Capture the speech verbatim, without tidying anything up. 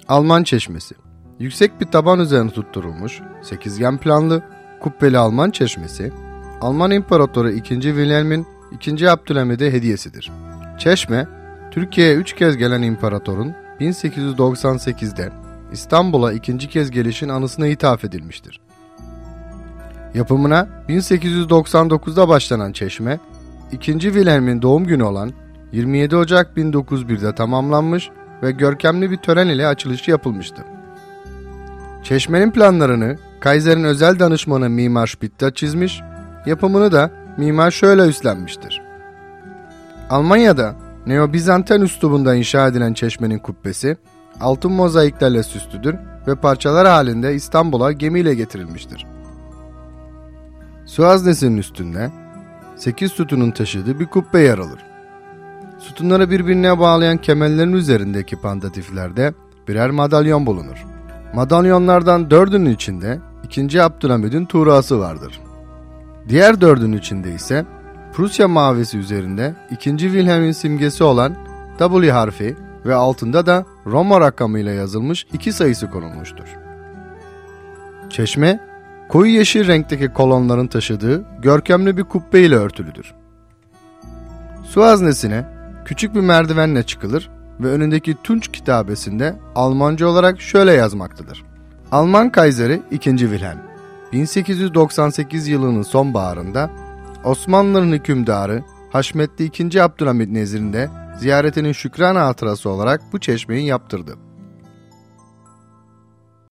Alman çeşmesi. Yüksek bir taban üzerine tutturulmuş, sekizgen planlı, kubbeli Alman çeşmesi, Alman İmparatoru ikinci. Wilhelm'in ikinci. Abdülhamid'e hediyesidir. Çeşme, Türkiye'ye üç kez gelen imparatorun bin sekiz yüz doksan sekizde İstanbul'a ikinci kez gelişin anısına ithaf edilmiştir. Yapımına bin sekiz yüz doksan dokuzda başlanan çeşme, ikinci. Wilhelm'in doğum günü olan yirmi yedi Ocak bin dokuz yüz birde tamamlanmış ve görkemli bir tören ile açılışı yapılmıştı. Çeşmenin planlarını Kaiser'in özel danışmanı Mimar Spitta çizmiş, yapımını da Mimar Schöler üstlenmiştir. Almanya'da Neo-Bizanten üslubunda inşa edilen çeşmenin kubbesi, altın mozaiklerle süslüdür ve parçalar halinde İstanbul'a gemiyle getirilmiştir. Su haznesinin üstünde sekiz sütunun taşıdığı bir kubbe yer alır. Sütunları birbirine bağlayan kemerlerin üzerindeki pandatiflerde birer madalyon bulunur. Madalyonlardan dördünün içinde ikinci. Abdülhamid'in tuğrası vardır. Diğer dördünün içinde ise Prusya mavisi üzerinde ikinci. Wilhelm'in simgesi olan W harfi ve altında da Roma rakamıyla yazılmış iki sayısı konulmuştur. Çeşme, koyu yeşil renkteki kolonların taşıdığı görkemli bir kubbe ile örtülüdür. Su haznesine küçük bir merdivenle çıkılır ve önündeki Tunç kitabesinde Almanca olarak şöyle yazmaktadır. Alman Kaiseri ikinci. Wilhelm, bin sekiz yüz doksan sekiz yılının sonbaharında Osmanlıların hükümdarı Haşmetli ikinci. Abdülhamid nezdinde ziyaretinin şükran hatırası olarak bu çeşmeyi yaptırdı.